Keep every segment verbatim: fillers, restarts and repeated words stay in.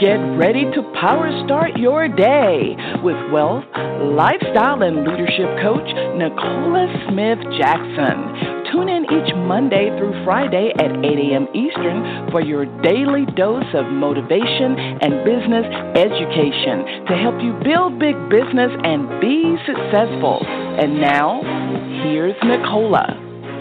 Get ready to power start your day with wealth, lifestyle, and leadership coach Nicola Smith Jackson. Tune in each Monday through Friday at eight a.m. Eastern for your daily dose of motivation and business education to help you build big business and be successful. And now, here's Nicola.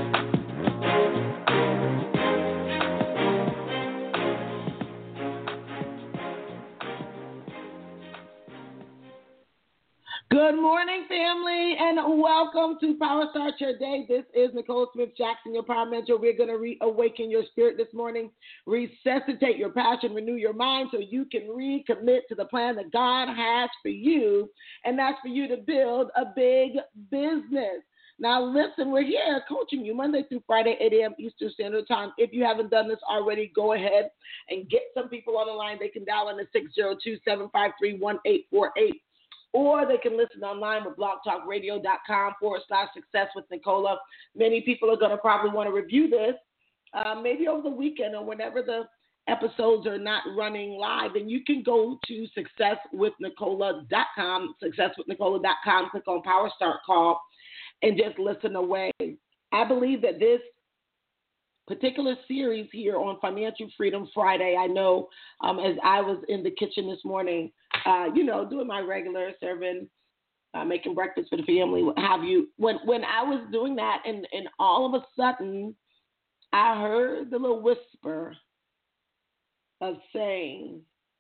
Good morning, family, and welcome to Power Start Your Day. This is Nicola Smith Jackson, your Power Mentor. We're going to reawaken your spirit this morning, resuscitate your passion, renew your mind so you can recommit to the plan that God has for you, and that's for you to build a big business. Now, listen, we're here coaching you Monday through Friday, eight a.m. Eastern Standard Time. If you haven't done this already, go ahead and get some people on the line. They can dial in at six zero two, seven five three, one eight four eight. Or they can listen online with blogtalkradio.com forward slash success with Nicola. Many people are going to probably want to review this uh, maybe over the weekend or whenever the episodes are not running live. And you can go to success with nicola dot com, success with nicola dot com, click on Power Start Call, and just listen away. I believe that this particular series here on Financial Freedom Friday, I know um, as I was in the kitchen this morning, uh, you know, doing my regular serving, uh, making breakfast for the family, what have you. When when I was doing that, and, and all of a sudden, I heard the little whisper of saying,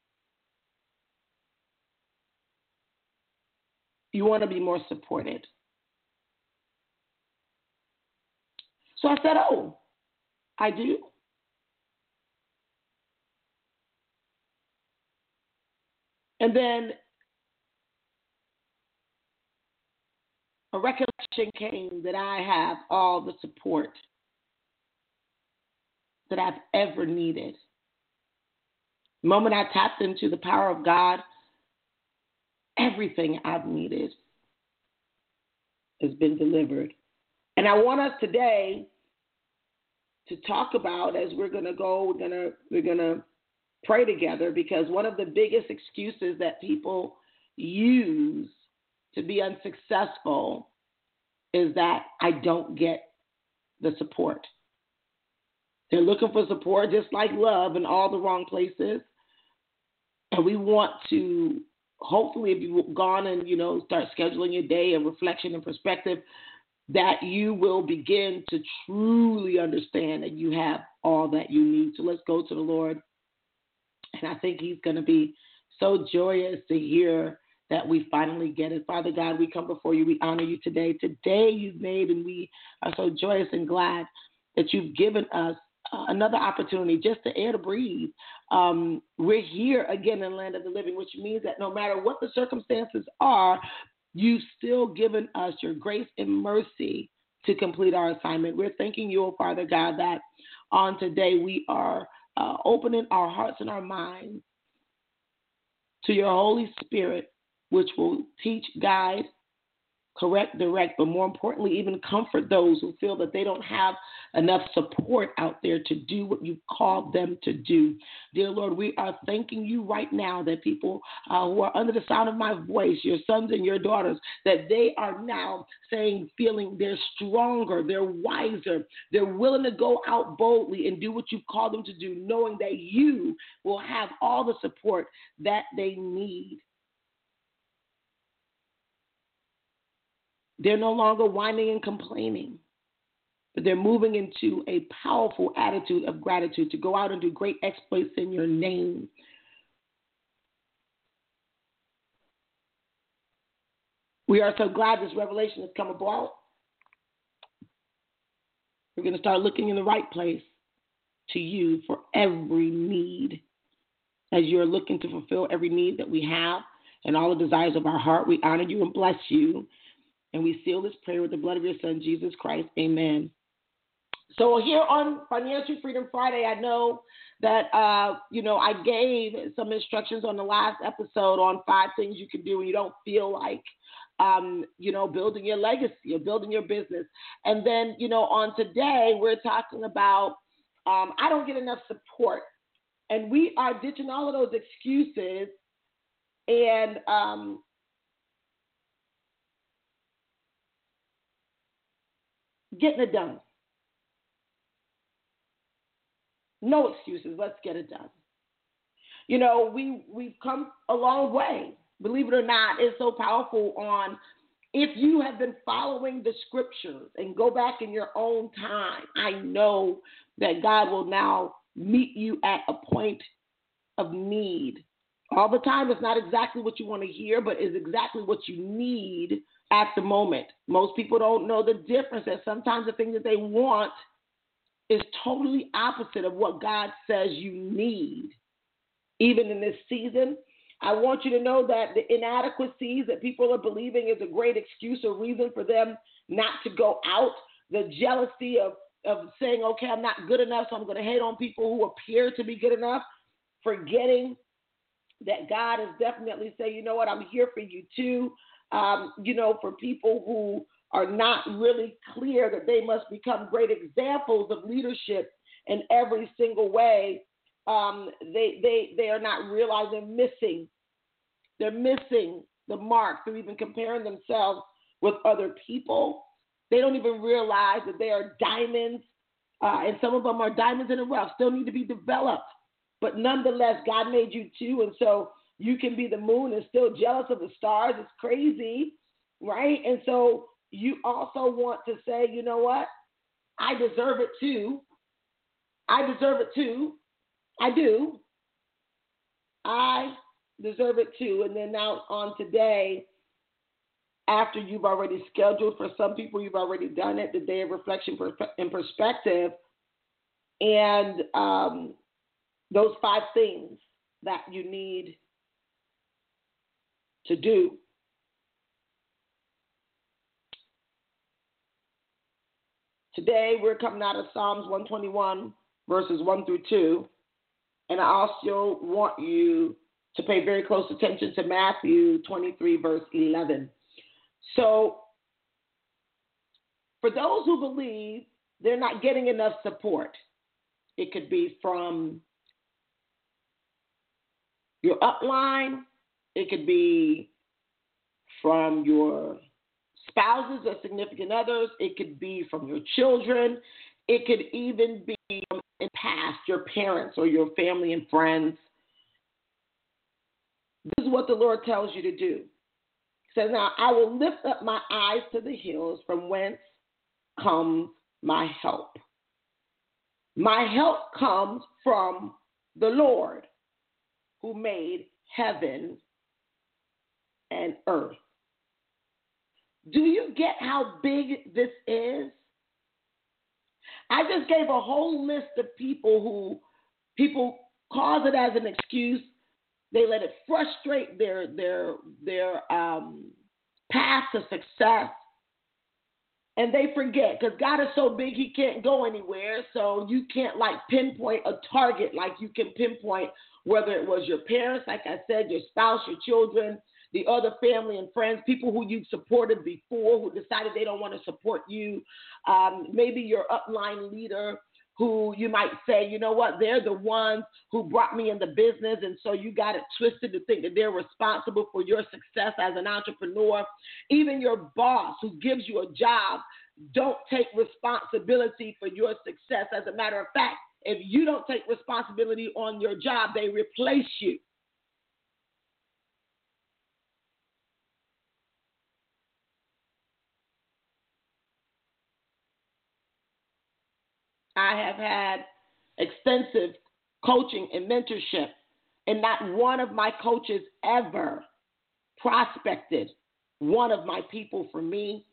you want to be more supported. So I said, oh, I do. And then a recollection came that I have all the support that I've ever needed. The moment I tapped into the power of God, everything I've needed has been delivered. And I want us today to talk about, as we're going to go, we're going to we're going to pray together, because one of the biggest excuses that people use to be unsuccessful is that I don't get the support. They're looking for support, just like love, in all the wrong places. And we want to, hopefully, if you've gone and, you know, start scheduling your day and reflection and perspective, that you will begin to truly understand that you have all that you need. So let's go to the Lord. And I think he's going to be so joyous to hear that we finally get it. Father God, we come before you. We honor you today. Today you've made, and we are so joyous and glad that you've given us uh, another opportunity, just to air to breathe. Um, we're here again in the land of the living, which means that no matter what the circumstances are, you've still given us your grace and mercy to complete our assignment. We're thanking you, oh Father God, that on today we are uh, opening our hearts and our minds to your Holy Spirit, which will teach, guide, correct, direct, but more importantly, even comfort those who feel that they don't have enough support out there to do what you've called them to do. Dear Lord, we are thanking you right now that people uh, who are under the sound of my voice, your sons and your daughters, that they are now saying, feeling they're stronger, they're wiser, they're willing to go out boldly and do what you've called them to do, knowing that you will have all the support that they need. They're no longer whining and complaining, but they're moving into a powerful attitude of gratitude to go out and do great exploits in your name. We are so glad this revelation has come about. We're going to start looking in the right place to you for every need. As you're looking to fulfill every need that we have and all the desires of our heart, we honor you and bless you. And we seal this prayer with the blood of your Son, Jesus Christ. Amen. So here on Financial Freedom Friday, I know that, uh, you know, I gave some instructions on the last episode on five things you can do when you don't feel like, um, you know, building your legacy or building your business. And then, you know, on today, we're talking about um, I don't get enough support. And we are ditching all of those excuses and um, getting it done. No excuses. Let's get it done. You know, we, we've come a long way. Believe it or not, it's so powerful on if you have been following the scriptures and go back in your own time. I know that God will now meet you at a point of need. All the time, it's not exactly what you want to hear, but it's exactly what you need at the moment. Most people don't know the difference, that sometimes the thing that they want is totally opposite of what God says you need. Even in this season, I want you to know that the inadequacies that people are believing is a great excuse or reason for them not to go out. The jealousy of, of saying, okay, I'm not good enough, so I'm going to hate on people who appear to be good enough, forgetting that God is definitely saying, you know what, I'm here for you too. Um, you know, for people who are not really clear that they must become great examples of leadership in every single way, um, they they they are not realizing missing. They're missing the mark through even comparing themselves with other people. They don't even realize that they are diamonds, uh, and some of them are diamonds in the rough, still need to be developed. But nonetheless, God made you too, and so you can be the moon and still jealous of the stars. It's crazy, right? And so you also want to say, you know what? I deserve it too. I deserve it too. I do. I deserve it too. And then now on today, after you've already scheduled, for some people you've already done it, the day of reflection and perspective, and um, those five things that you need to do. Today we're coming out of Psalms one twenty-one, verses one through two. And I also want you to pay very close attention to Matthew twenty-three, verse eleven. So for those who believe they're not getting enough support, it could be from your upline, it could be from your spouses or significant others, it could be from your children, it could even be from in past, your parents or your family and friends. This is what the Lord tells you to do. He says, now I will lift up my eyes to the hills, from whence comes my help. My help comes from the Lord who made heaven and earth. Do you get how big this is? I just gave a whole list of people who people cause it as an excuse. They let it frustrate their their their um, path to success, and they forget, because God is so big He can't go anywhere. So you can't like pinpoint a target like you can pinpoint whether it was your parents, like I said, your spouse, your children, the other family and friends, people who you've supported before who decided they don't want to support you, um, maybe your upline leader who you might say, you know what, they're the ones who brought me in the business, and so you got it twisted to think that they're responsible for your success as an entrepreneur. Even your boss who gives you a job don't take responsibility for your success. As a matter of fact, if you don't take responsibility on your job, they replace you. I have had extensive coaching and mentorship, and not one of my coaches ever prospected one of my people for me.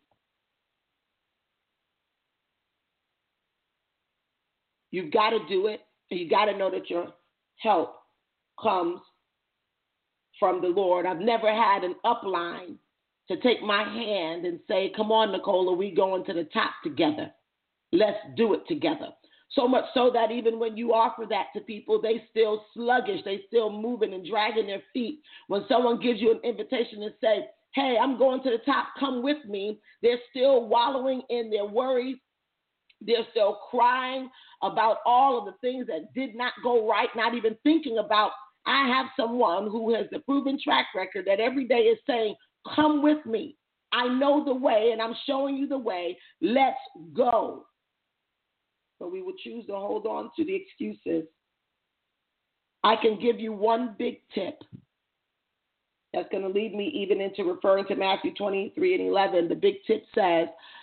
You've got to do it, and you got to know that your help comes from the Lord. I've never had an upline to take my hand and say, come on, Nicola, we going to the top together. Let's do it together. So much so that even when you offer that to people, they still sluggish. They still moving and dragging their feet. When someone gives you an invitation and say, hey, I'm going to the top, come with me, they're still wallowing in their worries, They're still crying about all of the things that did not go right, not even thinking about, I have someone who has a proven track record that every day is saying, come with me. I know the way, and I'm showing you the way. Let's go. But we will choose to hold on to the excuses. I can give you one big tip that's going to lead me even into referring to Matthew twenty-three and eleven. The big tip says,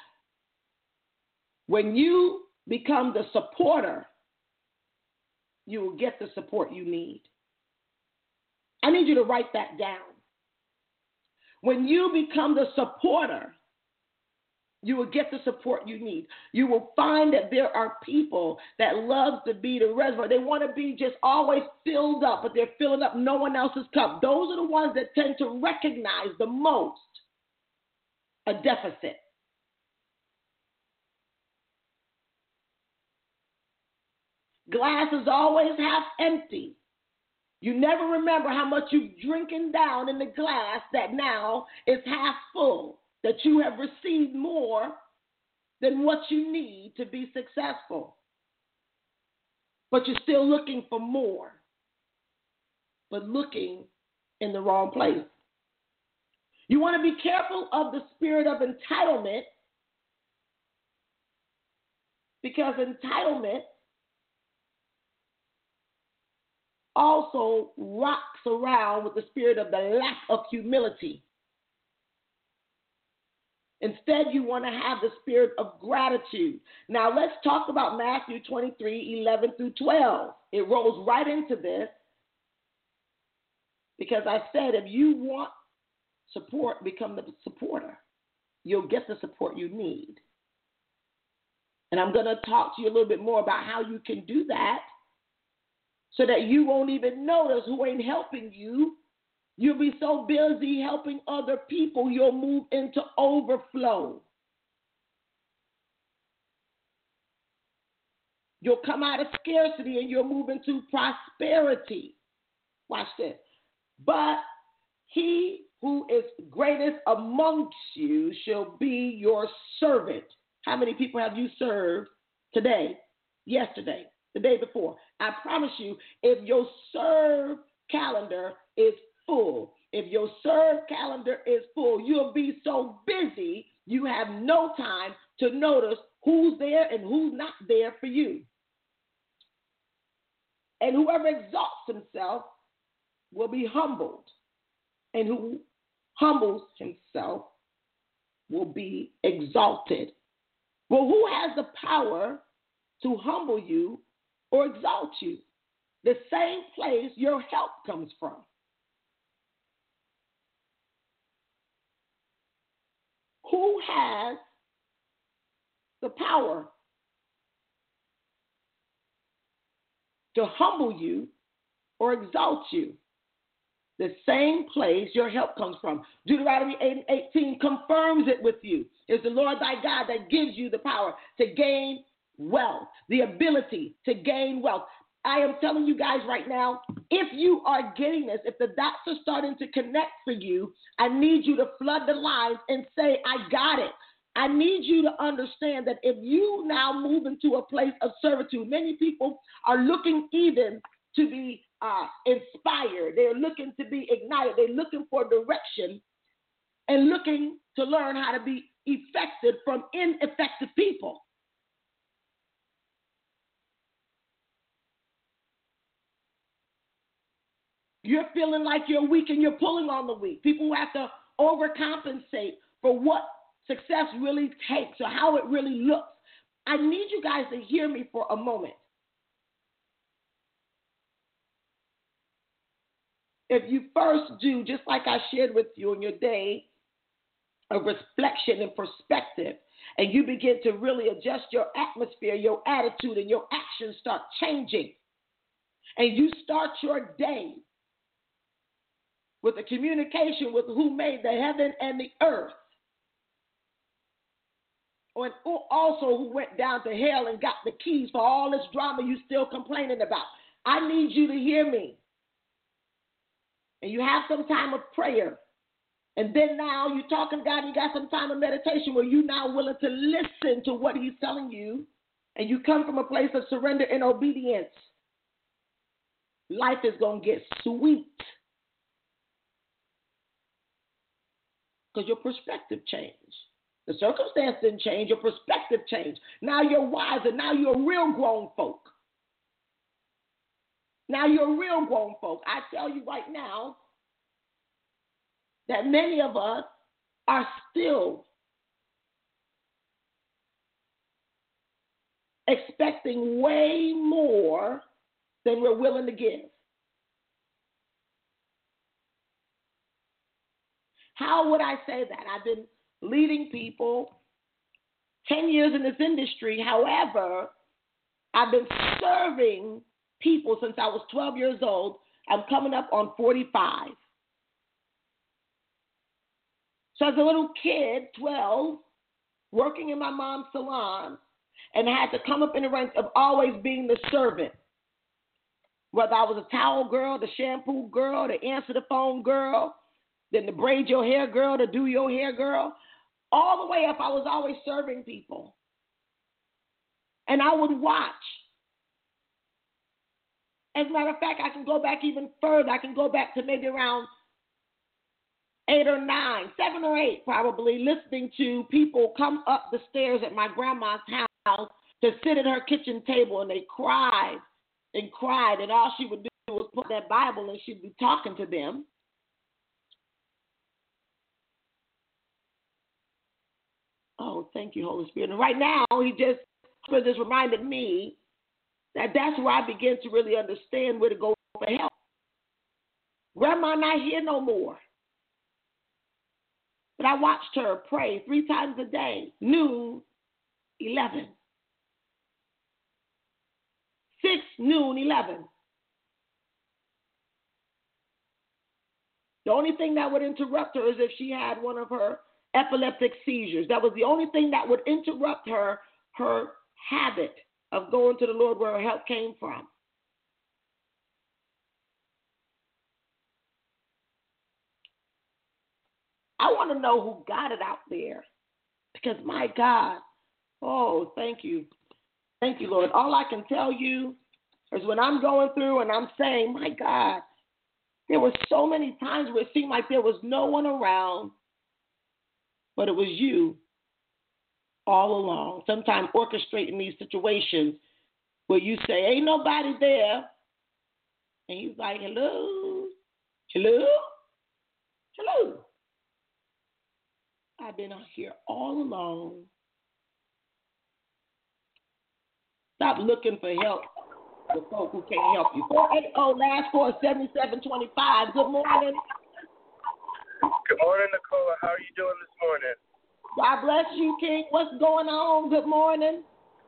when you become the supporter, you will get the support you need. I need you to write that down. When you become the supporter, you will get the support you need. You will find that there are people that love to be the reservoir. They want to be just always filled up, but they're filling up no one else's cup. Those are the ones that tend to recognize the most a deficit. Glass is always half empty. You never remember how much you've drinking down in the glass that now is half full, that you have received more than what you need to be successful. But you're still looking for more, but looking in the wrong place. You want to be careful of the spirit of entitlement, because entitlement also rocks around with the spirit of the lack of humility. Instead, you want to have the spirit of gratitude. Now, let's talk about Matthew twenty-three, eleven through twelve. It rolls right into this, because I said if you want support, become the supporter. You'll get the support you need. And I'm going to talk to you a little bit more about how you can do that, so that you won't even notice who ain't helping you. You'll be so busy helping other people, you'll move into overflow. You'll come out of scarcity and you'll move into prosperity. Watch this. But he who is greatest amongst you shall be your servant. How many people have you served today, yesterday, the day before? I promise you, if your serve calendar is full, if your serve calendar is full, you'll be so busy you have no time to notice who's there and who's not there for you. And whoever exalts himself will be humbled, and who humbles himself will be exalted. Well, who has the power to humble you or exalt you? The same place your help comes from. Who has the power to humble you or exalt you? The same place your help comes from. Deuteronomy eight and eighteen confirms it with you. It's the Lord thy God that gives you the power to gain wealth, the ability to gain wealth. I am telling you guys right now, if you are getting this, if the dots are starting to connect for you, I need you to flood the lines and say, I got it. I need you to understand that if you now move into a place of servitude, many people are looking even to be uh, inspired. They're looking to be ignited. They're looking for direction and looking to learn how to be effective from ineffective people. You're feeling like you're weak and you're pulling on the weak. People who have to overcompensate for what success really takes or how it really looks. I need you guys to hear me for a moment. If you first do, just like I shared with you in your day, a reflection and perspective, and you begin to really adjust your atmosphere, your attitude, and your actions start changing, and you start your day with a communication with who made the heaven and the earth, and also who went down to hell and got the keys for all this drama you still complaining about. I need you to hear me. And you have some time of prayer. And then now you're talking to God and you got some time of meditation where you're now willing to listen to what he's telling you and you come from a place of surrender and obedience, life is going to get sweet because your perspective changed. The circumstance didn't change, your perspective changed. Now you're wiser. Now you're real grown folk. Now you're real grown folk. I tell you right now that many of us are still expecting way more than we're willing to give. How would I say that? I've been leading people ten years in this industry. However, I've been serving people since I was twelve years old. I'm coming up on forty-five. So as a little kid, twelve, working in my mom's salon, and I had to come up in the ranks of always being the servant. Whether I was a towel girl, the shampoo girl, the answer the phone girl, then the braid your hair girl, the do your hair girl, all the way up, I was always serving people. And I would watch. As a matter of fact, I can go back even further. I can go back to maybe around eight or nine, seven or eight probably, listening to people come up the stairs at my grandma's house to sit at her kitchen table, and they cried and cried, and all she would do was put that Bible and she'd be talking to them. Oh, thank you, Holy Spirit. And right now, he just, just reminded me that that's where I begin to really understand where to go for help. Grandma not here no more. But I watched her pray three times a day, noon, eleven. Six, noon, eleven. The only thing that would interrupt her is if she had one of her epileptic seizures. That was the only thing that would interrupt her, her habit of going to the Lord where her help came from. I want to know who got it out there, because my God, oh, thank you. Thank you, Lord. All I can tell you is when I'm going through and I'm saying, my God, there were so many times where it seemed like there was no one around, but it was you all along, sometimes orchestrating these situations where you say, ain't nobody there. And he's like, hello, hello, hello. I've been out here all alone. Stop looking for help with folk who can't help you. four eight zero, last four, seven seven two five. Good morning. Good morning, Nicola. How are you doing this morning? God bless you, King. What's going on? Good morning.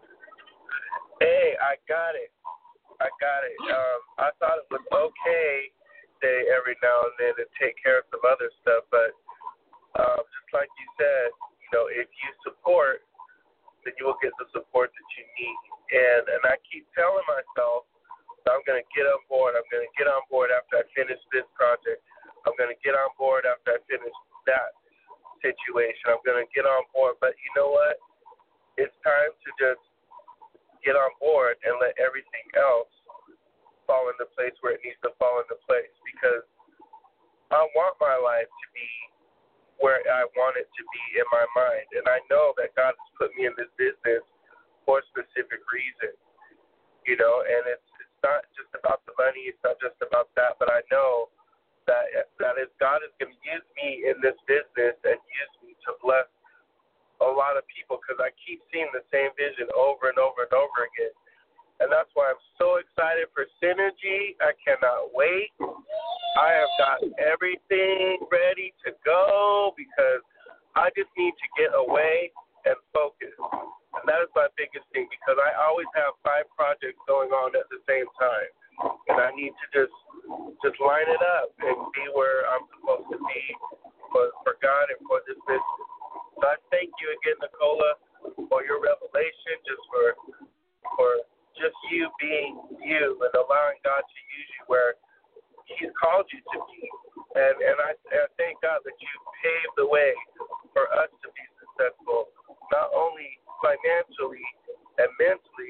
Hey, I got it. I got it. Um, I thought it was okay say every now and then to take care of some other stuff, but um, just like you said, you know, if you support, then you will get the support that you need. And and I keep telling myself, I'm going to get on board. I'm going to get on board after I finish this project. I'm going to get on board after I finish that situation. I'm going to get on board. But you know what? It's time to just get on board and let everything else fall into place where it needs to fall into place, because I want my life to be where I want it to be in my mind. And I know that God has put me in this business for a specific reason, you know, and it's it's not just about the money, it's not just about that, but I know that that if God is going to use me in this business and use me to bless a lot of people, because I keep seeing the same vision over and over and over again. And that's why I'm so excited for Synergy. I cannot wait. I have got everything ready to go because I just need to get away and focus. And that is my biggest thing, because I always have five projects going on at the same time. And I need to just just line it up and be where I'm supposed to be for, for God and for this business. So I thank you again, Nicola, for your revelation, just for for just you being you and allowing God to use you where He's called you to be. And and I, I thank God that you paved the way for us to be successful, not only financially and mentally,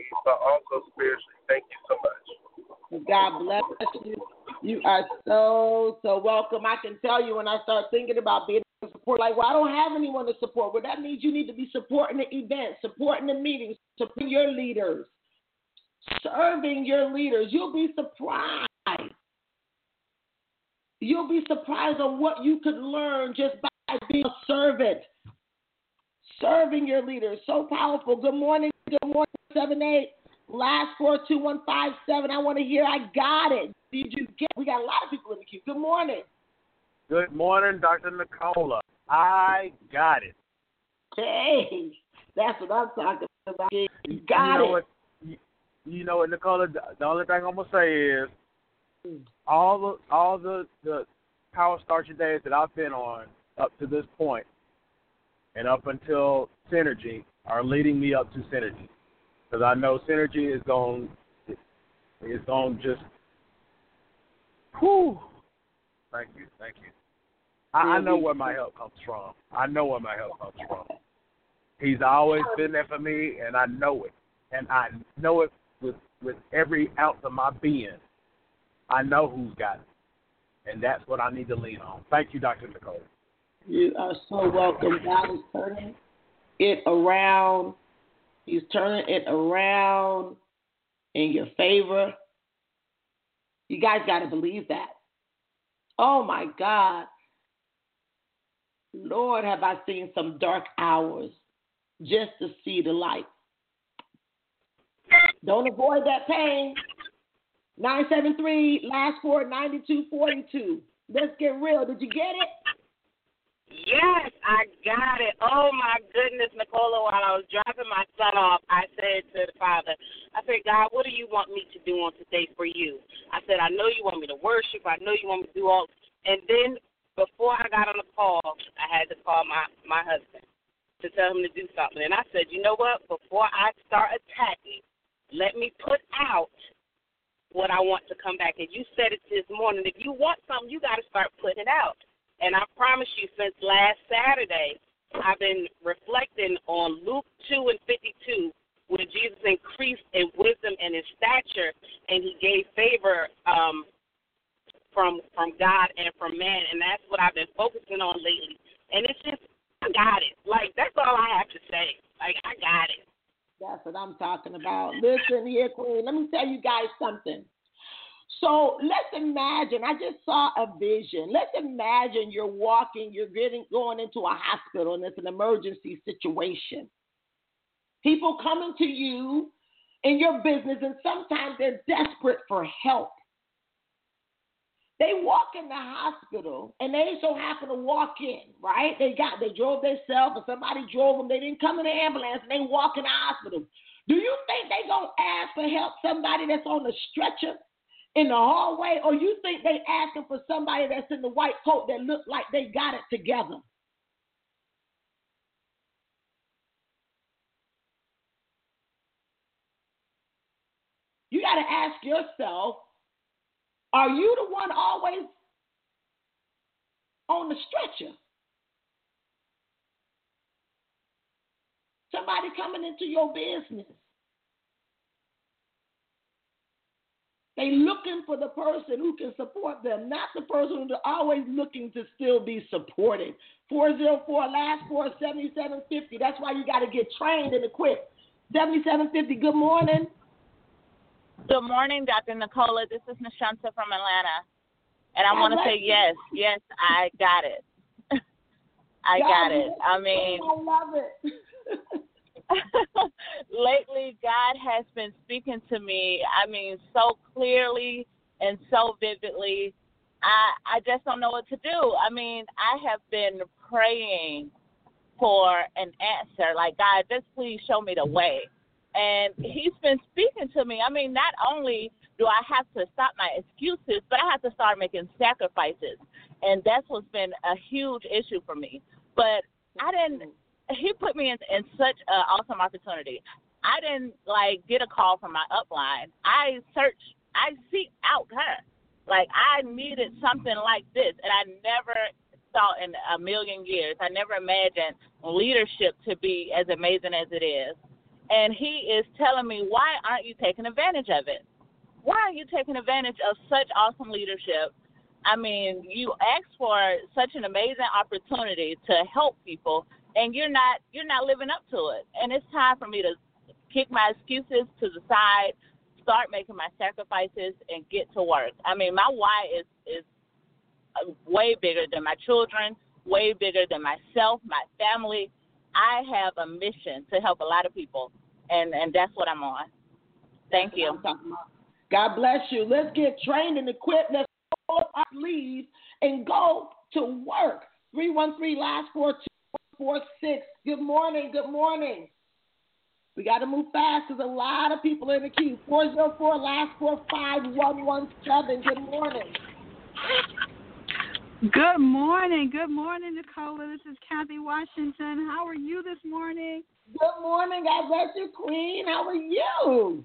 but also spiritually. Thank you so much. God bless you. You are so, so welcome. I can tell you when I start thinking about being able to support, like, well, I don't have anyone to support. Well, that means you need to be supporting the events, supporting the meetings, supporting your leaders, serving your leaders. You'll be surprised. You'll be surprised on what you could learn just by being a servant. Serving your leaders. So powerful. Good morning. Good morning, seven eight. Last four two one five seven. I want to hear I got it. Did you get it? We got a lot of people in the queue. Good morning. Good morning, Doctor Nicola. I got it. Hey, that's what I'm talking about. You got you know it. What, you, you know what, Nicola, the, the only thing I'm going to say is all the all the, the Power Starter days that I've been on up to this point and up until Synergy are leading me up to Synergy. Because I know Synergy is going is going just, whew. Thank you, thank you. I, I know where my help comes from. I know where my help comes from. He's always been there for me, and I know it. And I know it with, with every ounce of my being. I know who's got it. And that's what I need to lean on. Thank you, Doctor Nicole. You are so welcome. God is turning it around. He's turning it around in your favor. You guys got to believe that. Oh, my God. Lord, have I seen some dark hours just to see the light. Don't avoid that pain. nine seven three, last four, nine two four two. Let's get real. Did you get it? Yes, I got it. Oh, my goodness, Nicola, while I was dropping my son off, I said to the Father, I said, God, what do you want me to do on today for you? I said, I know you want me to worship. I know you want me to do all. And then before I got on the call, I had to call my, my husband to tell him to do something. And I said, you know what? Before I start attacking, let me put out what I want to come back. And you said it this morning. If you want something, you got to start putting it out. And I promise you, since last Saturday, I've been reflecting on Luke two and fifty-two, where Jesus increased in wisdom and in stature, and he gave favor um, from from God and from man. And that's what I've been focusing on lately. And it's just, I got it. Like, that's all I have to say. Like, I got it. That's what I'm talking about. Listen here, Queen. Let me tell you guys something. So let's imagine, I just saw a vision. Let's imagine you're walking, you're getting going into a hospital, and it's an emergency situation. People coming to you in your business, and sometimes they're desperate for help. They walk in the hospital, and they so happen to walk in, right? They got, they drove themselves, or somebody drove them. They didn't come in the ambulance, and they walk in the hospital. Do you think they gonna ask for help somebody that's on the stretcher in the hallway, or you think they asking for somebody that's in the white coat that look like they got it together? You got to ask yourself, are you the one always on the stretcher? Somebody coming into your business. They looking for the person who can support them, not the person who's always looking to still be supported. four oh four, last four, seventy-seven fifty. That's why you got to get trained and equipped. seventy-seven fifty, good morning. Good morning, Doctor Nicola. This is Nashanta from Atlanta. And I want to say yes, yes, I got it. I got it. I mean, I love it. lately, God has been speaking to me, I mean, so clearly and so vividly. I I just don't know what to do. I mean, I have been praying for an answer. Like, God, just please show me the way. And he's been speaking to me. I mean, not only do I have to stop my excuses, but I have to start making sacrifices. And that's what's been a huge issue for me. But I didn't, he put me in, in such an awesome opportunity. I didn't, like, get a call from my upline. I searched, I seeked out her. Like, I needed something like this, and I never thought in a million years, I never imagined leadership to be as amazing as it is. And he is telling me, why aren't you taking advantage of it? Why aren't you taking advantage of such awesome leadership? I mean, you asked for such an amazing opportunity to help people, and you're not you're not living up to it. And it's time for me to kick my excuses to the side, start making my sacrifices, and get to work. I mean, my why is is way bigger than my children, way bigger than myself, my family. I have a mission to help a lot of people, and, and that's what I'm on. Thank you. God bless you. Let's get trained and equipped. Let's roll up our sleeves and go to work. three one three, last four, two four six. Good morning. Good morning. We got to move fast because a lot of people in the queue. four zero four, last four, five one one seven. Good morning. Good morning. Good morning, Nicola. This is Kathy Washington. How are you this morning? Good morning. God bless you, Queen. How are you?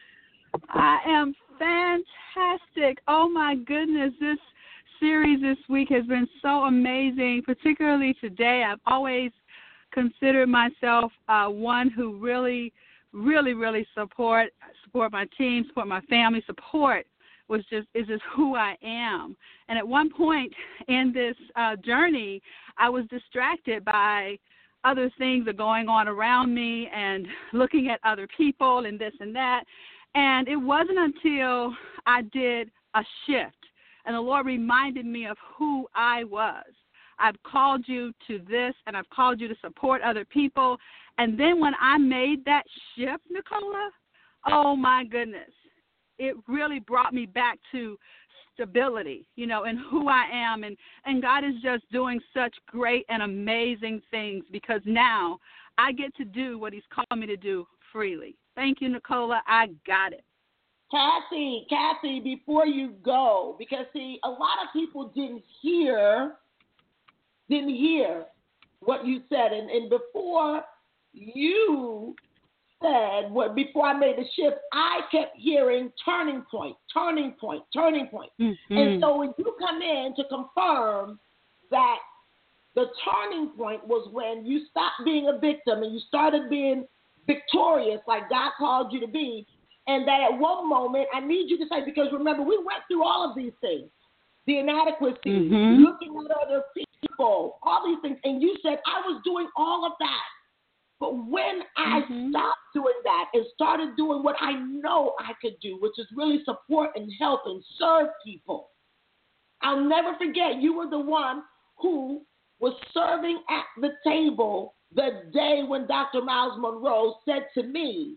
I am fantastic. Oh, my goodness. This series this week has been so amazing, particularly today. I've always considered myself uh, one who really, really, really support support my team, support my family, support was just is just who I am. And at one point in this uh, journey, I was distracted by other things that are going on around me and looking at other people and this and that. And it wasn't until I did a shift and the Lord reminded me of who I was. I've called you to this, and I've called you to support other people. And then when I made that shift, Nicola, oh, my goodness, it really brought me back to stability, you know, and who I am. And, and God is just doing such great and amazing things because now I get to do what he's called me to do freely. Thank you, Nicola. I got it. Kathy, Kathy, before you go, because, see, a lot of people didn't hear didn't hear what you said. And, and before you said, what, before I made the shift, I kept hearing turning point, turning point, turning point. Mm-hmm. And so when you come in to confirm that the turning point was when you stopped being a victim and you started being victorious like God called you to be, and that at one moment, I need you to say, because remember, we went through all of these things, the inadequacy, mm-hmm. looking at other people, all these things, and you said, I was doing all of that. But when I mm-hmm. stopped doing that and started doing what I know I could do, which is really support and help and serve people, I'll never forget, you were the one who was serving at the table the day when Doctor Miles Monroe said to me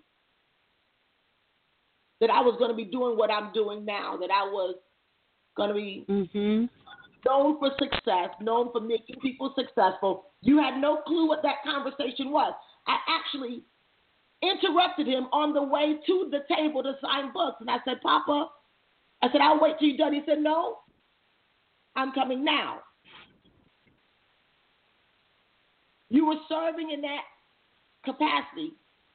that I was going to be doing what I'm doing now, that I was going to be mm-hmm. known for success, known for making people successful. You had no clue what that conversation was. I actually interrupted him on the way to the table to sign books. And I said, Papa, I said, I'll wait till you're done. He said, no, I'm coming now. You were serving in that capacity.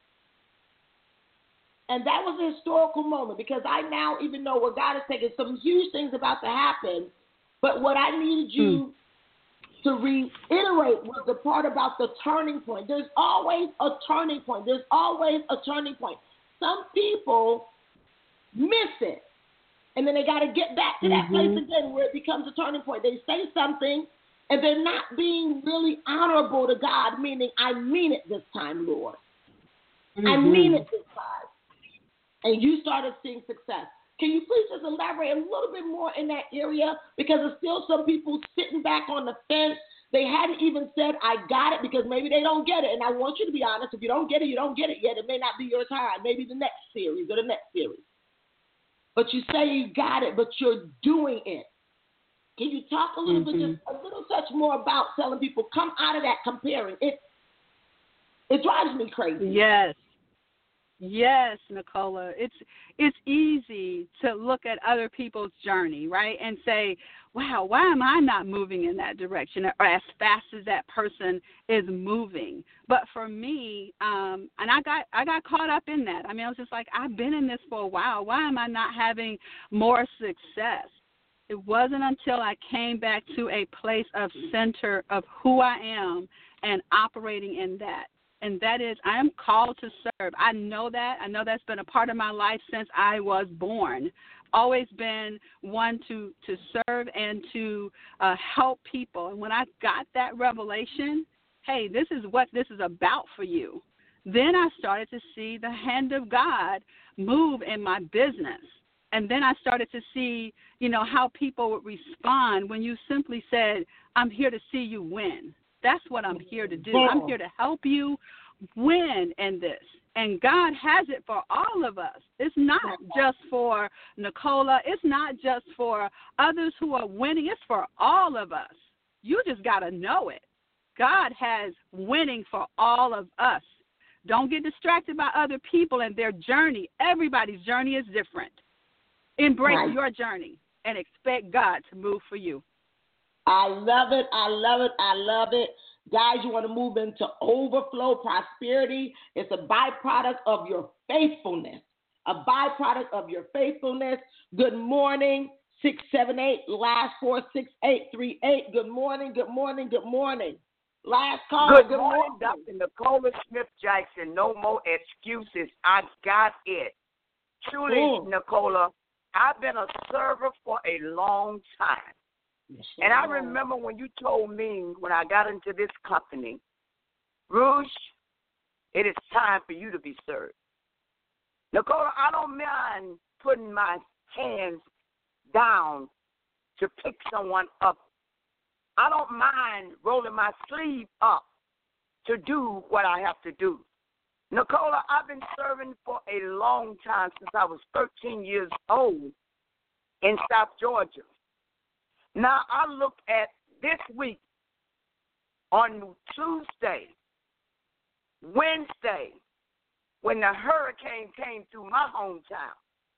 And that was a historical moment because I now even know where God is taking some huge things about to happen. But what I needed you mm. to reiterate was the part about the turning point. There's always a turning point. There's always a turning point. Some people miss it. And then they got to get back to that mm-hmm. place again where it becomes a turning point. They say something and they're not being really honorable to God, meaning I mean it this time, Lord. Mm-hmm. I mean it this time. And you started seeing success. Can you please just elaborate a little bit more in that area? Because there's still some people sitting back on the fence. They hadn't even said, I got it, because maybe they don't get it. And I want you to be honest. If you don't get it, you don't get it yet. It may not be your time. Maybe the next series or the next series. But you say you got it, but you're doing it. Can you talk a little mm-hmm. bit, just a little touch more about telling people, come out of that comparing? It, it drives me crazy. Yes. Yes, Nicola. It's it's easy to look at other people's journey, right, and say, wow, why am I not moving in that direction or as fast as that person is moving? But for me, um, and I got I got caught up in that. I mean, I was just like, I've been in this for a while. Why am I not having more success? It wasn't until I came back to a place of center of who I am and operating in that and that is I am called to serve. I know that. I know that's been a part of my life since I was born. Always been one to, to serve and to uh, help people. And when I got that revelation, hey, this is what this is about for you, then I started to see the hand of God move in my business. And then I started to see, you know, how people would respond when you simply said, I'm here to see you win. That's what I'm here to do. I'm here to help you win in this. And God has it for all of us. It's not just for Nicola. It's not just for others who are winning. It's for all of us. You just got to know it. God has winning for all of us. Don't get distracted by other people and their journey. Everybody's journey is different. Embrace right. your journey and expect God to move for you. I love it. I love it. I love it. Guys, you want to move into overflow prosperity. It's a byproduct of your faithfulness. A byproduct of your faithfulness. Good morning, six seven eight, last four, six eight three eight. Good morning, good morning, good morning. Last call. Good, good morning, morning, Doctor Nicola Smith Jackson. No more excuses. I got it. Truly, mm. Nicola, I've been a server for a long time. And I remember when you told me when I got into this company, Rouge, it is time for you to be served. Nicola, I don't mind putting my hands down to pick someone up. I don't mind rolling my sleeve up to do what I have to do. Nicola, I've been serving for a long time since I was thirteen years old in South Georgia. Now, I look at this week on Tuesday, Wednesday, when the hurricane came through my hometown.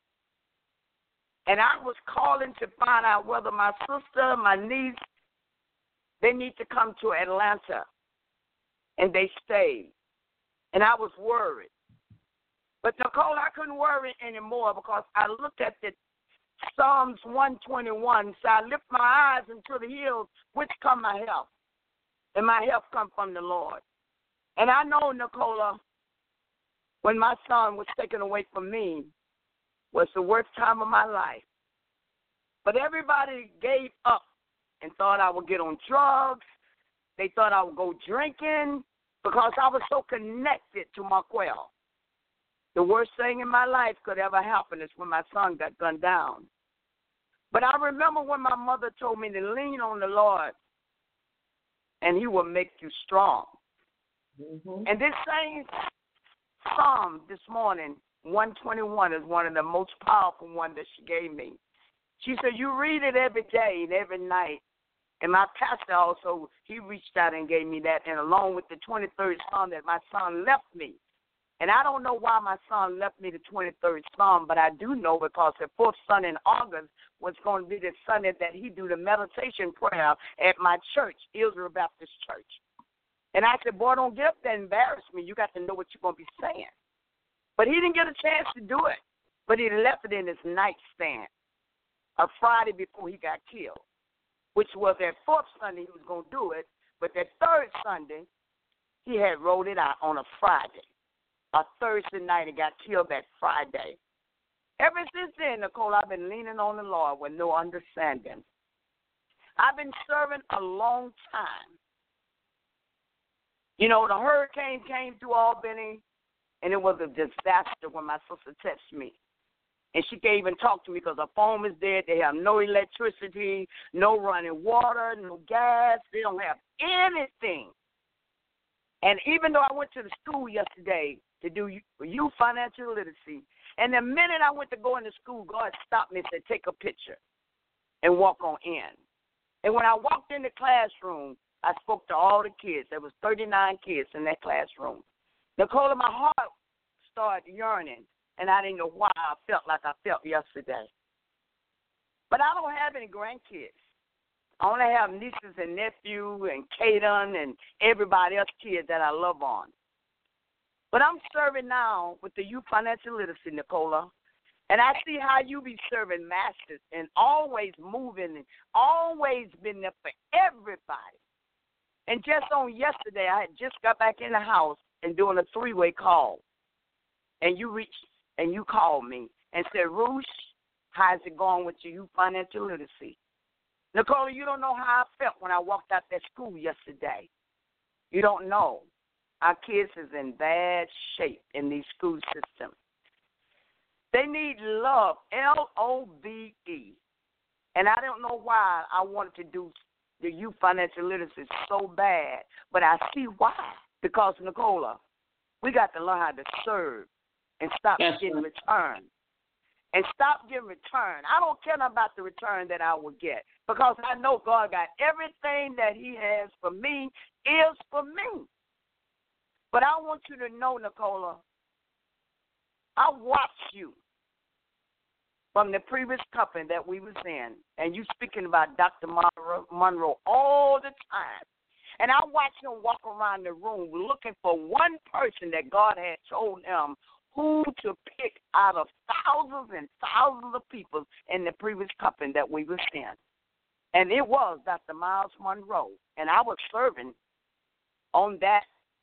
And I was calling to find out whether my sister, my niece, they need to come to Atlanta. And they stayed. And I was worried. But, Nicole, I couldn't worry anymore because I looked at the Psalms one twenty-one, so I lift my eyes into the hills, which come my help. And my help come from the Lord. And I know, Nicola, when my son was taken away from me, was the worst time of my life. But everybody gave up and thought I would get on drugs. They thought I would go drinking because I was so connected to Marquel. The worst thing in my life could ever happen is when my son got gunned down. But I remember when my mother told me to lean on the Lord and he will make you strong. Mm-hmm. And this same psalm this morning, one twenty-one, is one of the most powerful ones that she gave me. She said, you read it every day and every night. And my pastor also, he reached out and gave me that, and along with the twenty-third Psalm that my son left me. And I don't know why my son left me the twenty-third Psalm, but I do know because the fourth Sunday in August was going to be the Sunday that he do the meditation prayer at my church, Israel Baptist Church. And I said, boy, don't get up there and embarrass me. You got to know what you're going to be saying. But he didn't get a chance to do it. But he left it in his nightstand a Friday before he got killed, which was that fourth Sunday he was going to do it. But that third Sunday, he had rolled it out on a Friday. A Thursday night and got killed that Friday. Ever since then, Nicole, I've been leaning on the Lord with no understanding. I've been serving a long time. You know, the hurricane came through Albany, and it was a disaster when my sister texted me. And she can't even talk to me because her phone is dead. They have no electricity, no running water, no gas. They don't have anything. And even though I went to the school yesterday to do youth financial literacy, and the minute I went to go into school, God stopped me and said, take a picture and walk on in. And when I walked in the classroom, I spoke to all the kids. There was thirty-nine kids in that classroom. Nicola, my heart started yearning, and I didn't know why I felt like I felt yesterday. But I don't have any grandkids. I only have nieces and nephews and Caden and everybody else kids that I love on. But I'm serving now with the Youth Financial Literacy, Nicola, and I see how you be serving masters and always moving and always been there for everybody. And just on yesterday, I had just got back in the house, and doing a three-way call. And you reached and you called me and said, Ruth, how's it going with you financial literacy? Nicola, you don't know how I felt when I walked out that school yesterday. You don't know. Our kids is in bad shape in these school systems. They need love, L O V E. And I don't know why I wanted to do the youth financial literacy so bad, but I see why. Because, Nicola, we got to learn how to serve and stop Yes, getting sir. return. And stop getting return. I don't care about the return that I will get because I know God got everything that he has for me is for me. But I want you to know, Nicola, I watched you from the previous company that we was in, and you speaking about Doctor Monroe, Monroe all the time. And I watched him walk around the room looking for one person that God had told him who to pick out of thousands and thousands of people in the previous company that we was in. And it was Doctor Miles Monroe. And I was serving on that,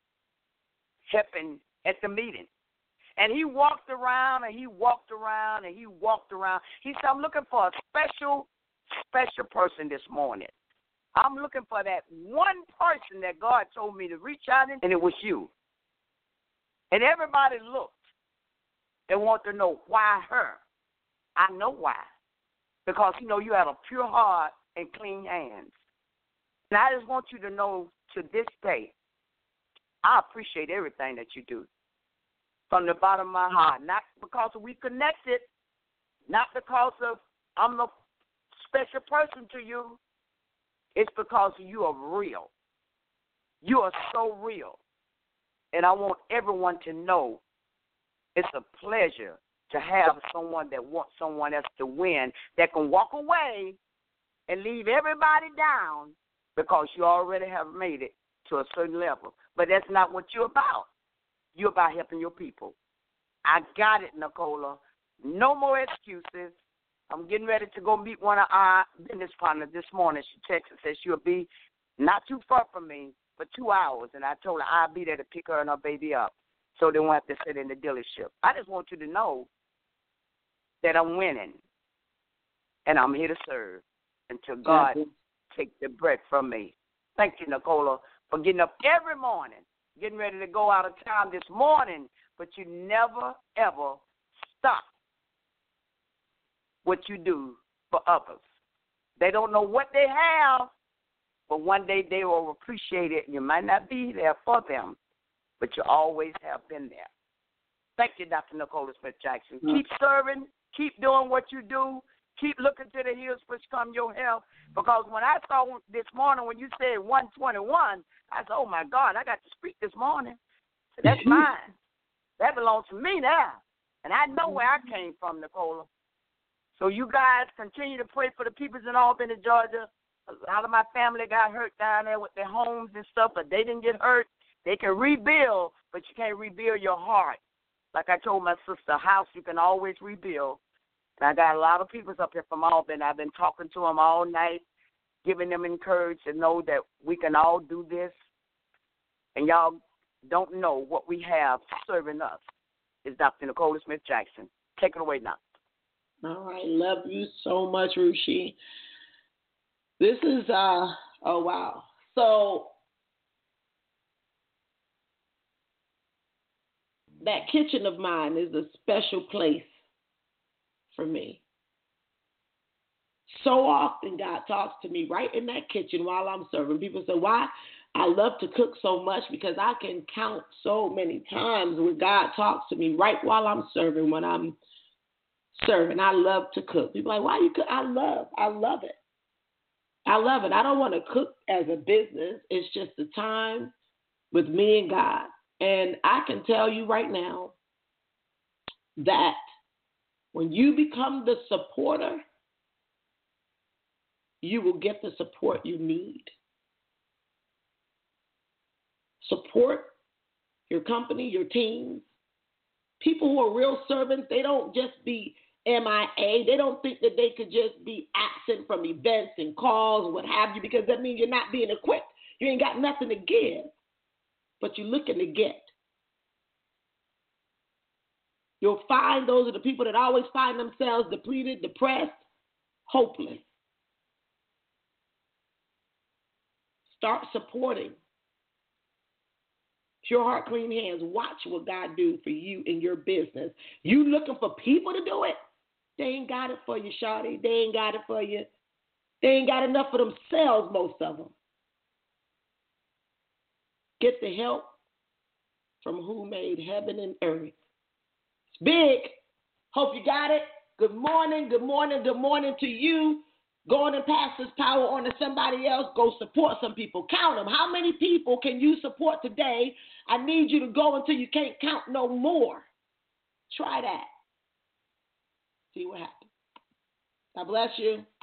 helping at the meeting. And he walked around and he walked around and he walked around. He said, I'm looking for a special, special person this morning. I'm looking for that one person that God told me to reach out in, and it was you. And everybody looked. They want to know why her. I know why. Because, you know, you have a pure heart and clean hands. And I just want you to know to this day, I appreciate everything that you do from the bottom of my heart. Not because we connected, not because of I'm a special person to you. It's because you are real. You are so real. And I want everyone to know it's a pleasure to have someone that wants someone else to win, that can walk away and leave everybody down because you already have made it to a certain level. But that's not what you're about. You're about helping your people. I got it, Nicola. No more excuses. I'm getting ready to go meet one of our business partners this morning. She texted and said she'll be not too far from me for two hours. And I told her I'll be there to pick her and her baby up so they won't have to sit in the dealership. I just want you to know that I'm winning and I'm here to serve until God take the breath from me. Thank you, Nicola, for getting up every morning, getting ready to go out of town this morning, but you never, ever stop what you do for others. They don't know what they have, but one day they will appreciate it, and you might not be there for them, but you always have been there. Thank you, Doctor Nicola Smith Jackson. Mm-hmm. Keep serving. Keep doing what you do. Keep looking to the hills which come your help. Because when I saw this morning when you said one twenty-one, I said, oh, my God, I got to speak this morning. So that's mine. That belongs to me now. And I know where I came from, Nicola. So you guys continue to pray for the people in Albany, Georgia. A lot of my family got hurt down there with their homes and stuff, but they didn't get hurt. They can rebuild, but you can't rebuild your heart. Like I told my sister, a house you can always rebuild. And I got a lot of people up here from Albany. I've been talking to them all night, giving them encouragement to know that we can all do this. And y'all don't know what we have serving us is Doctor Nicola Smith Jackson. Take it away now. All right. Love you so much, Rushi. This is, uh, oh, wow. So that kitchen of mine is a special place for me. So often God talks to me right in that kitchen while I'm serving. People say, why? I love to cook so much because I can count so many times when God talks to me right while I'm serving, when I'm serving. I love to cook. People are like, why you cook? I love, I love it. I love it. I don't want to cook as a business. It's just the time with me and God. And I can tell you right now that when you become the supporter, you will get the support you need. Support your company, your teams. People who are real servants, they don't just be M I A. They don't think that they could just be absent from events and calls and what have you, because that means you're not being equipped. You ain't got nothing to give, but you're looking to get. You'll find those are the people that always find themselves depleted, depressed, hopeless. Start supporting. Pure heart, clean hands. Watch what God do for you in your business. You looking for people to do it? They ain't got it for you, shawty. They ain't got it for you. They ain't got enough for themselves, most of them. Get the help from who made heaven and earth. It's big. Hope you got it. Good morning, good morning, good morning to you. Go on and pass this power on to somebody else. Go support some people. Count them. How many people can you support today? I need you to go until you can't count no more. Try that. See what happens. God bless you.